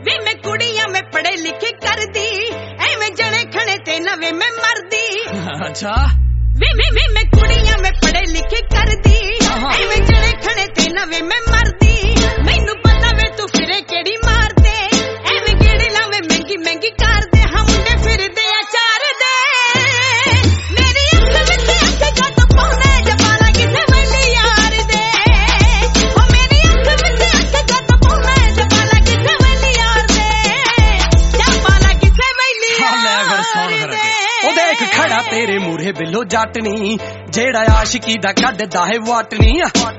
वे मैं कुड़ियां में पढ़े लिखे कर दी एवें जने खने ते नवे में मर दी। अच्छा वे मैं कुड़ियां में पढ़े लिखे कर दी एवें जने खने ते नवे में मर दी। मैनू पता वे तू फिरे केड़ी मार दे एवें गेड़े लावे महंगी महंगी कार दे। हम मुंडे फिर दे अचार दे मेरी अख विच अख गट पाउणे जबाला किसे वली यार दे। ओ मेरी अख विच अख गट पाउणे जबाला किसे वली यार दे। जबाला किसे वली यार दे। ओ देख खड़ा तेरे मूरे बिलो जटनी जेड़ा आशिकी दा कड्डदा है वाटनी।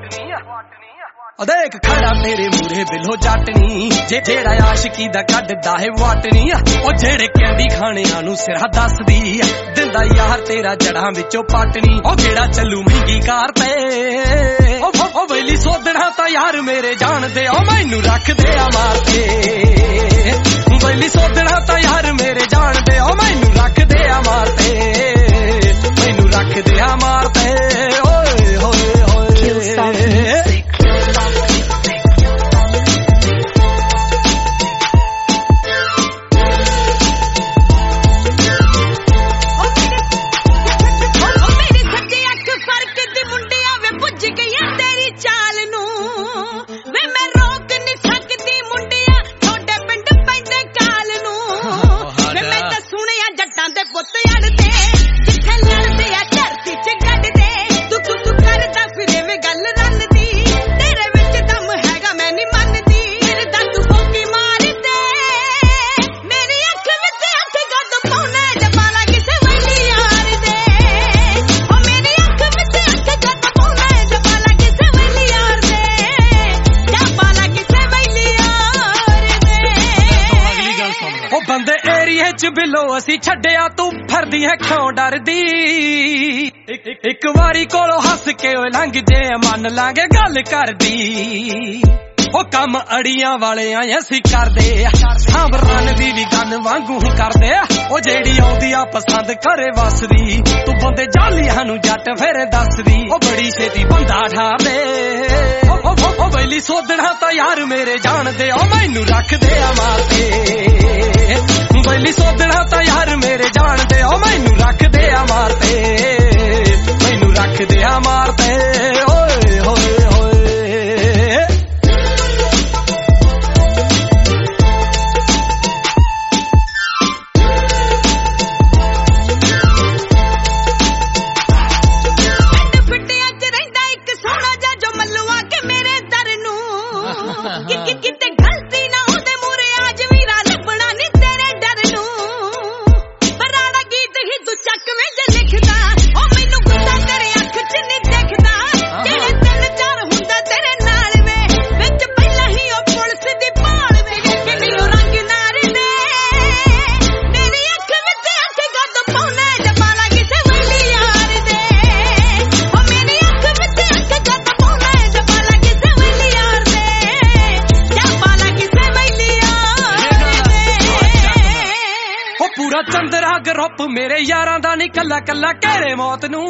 ओ देख खड़ा तेरे मूरे बिलो जटनी जेड़ा आशिकी दा कड्डदा है वाटनी। ओ जेड़े कैंदी खाणियां नू सिरा दसदी दिंदा यार तेरा जड़ां विचों पाटनी। ओ जेड़ा चलू महंगी कार ते ओ वेली सोधना तां यार मेरे जान दे। ओ मैनू रख दे मार के वेली सोधना तां यार मेरे जान दे। ओ मैनू रख दे मार ते मैनू रख दे मार ते। ओए होए होए बंदे एरिए च बिलो असी छड्डिया तू फरदी है क्यों डरदी। एक वारी कोलों हस के लंघ जे मन लांगे गल करदी। ओ कम अड़ियां वाले आए असी करदे सामरान दी भी गन वांगू करदे। ओ जेड़ी आउंदी आ पसंद करे वसदी तू बंदे जालियां नू जट फिर दसदी। ओ बड़ी छेती बंदा ठार दे ओ वेली सोधना तां यार मेरे जान दे। ओ मैनू रख दे मार के वेली सोधना तां यार मेरे जान दे। ओ मैनू रख दे मार ते मैनू रख दे मार ते। ओए होए होए किते गलती ना होदे मूरे आज वीरा लभना नी तेरे डर नू। बराड़ा गीत ही तू चक में जे लिखदा ओ मैनू गुस्सा तेरे अख च नी देखदा। जेड़े तिल चार हुंदा तेरे नाल वे विच पहला ही ओ पुलिस दी भाल वे किनी रंग नार दे। मेरी अख विच अख गद पाउणे जबाला किसे वली यार दे। ओ मेरी अख विच अख गद पाउणे जबाला किसे वली यार दे। पूरा चंद्रा ग्रुप मेरे यारां दा नी कल्ला कल्ला घेरे मौत नू।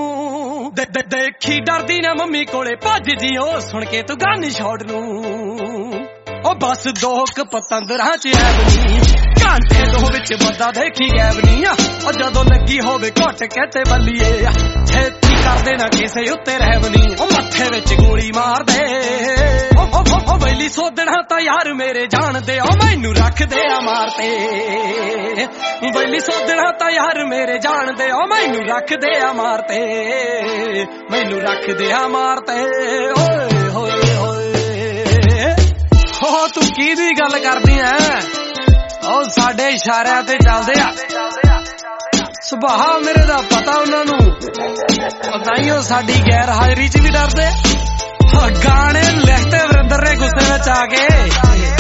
देखी डरदी ना मम्मी कोले भज जी ओ सुन के तू गानी छोड़ नू। ओ बस दो क पतंदरां च ऐबनी घंटे दो विच बंदा देखी गैबनी। ओ जदों लगी होवे घुट के ते बल्लीए छेती कर देना किसे उत्ते रहबनी। ओ मत्थे विच गोली मार दे ओ वेली सोधना तां यार मेरे जान दे। ओ मैनू रख दे मार ते वेली सोधना तां यार मेरे जान दे। ओ मैनू रख दे मार ते मैनू रख दे मार ते। ओए होए होए हो तू की दी गल करदी ऐ। ओ साडे इशारिਆਂ ते चलदे आ सुभाह मेरे दा पता उन्हां नू ताइयों साडी गैर हाजरी च भी डरदे। गाने लिखते वरिंदर ने गुस्से में आके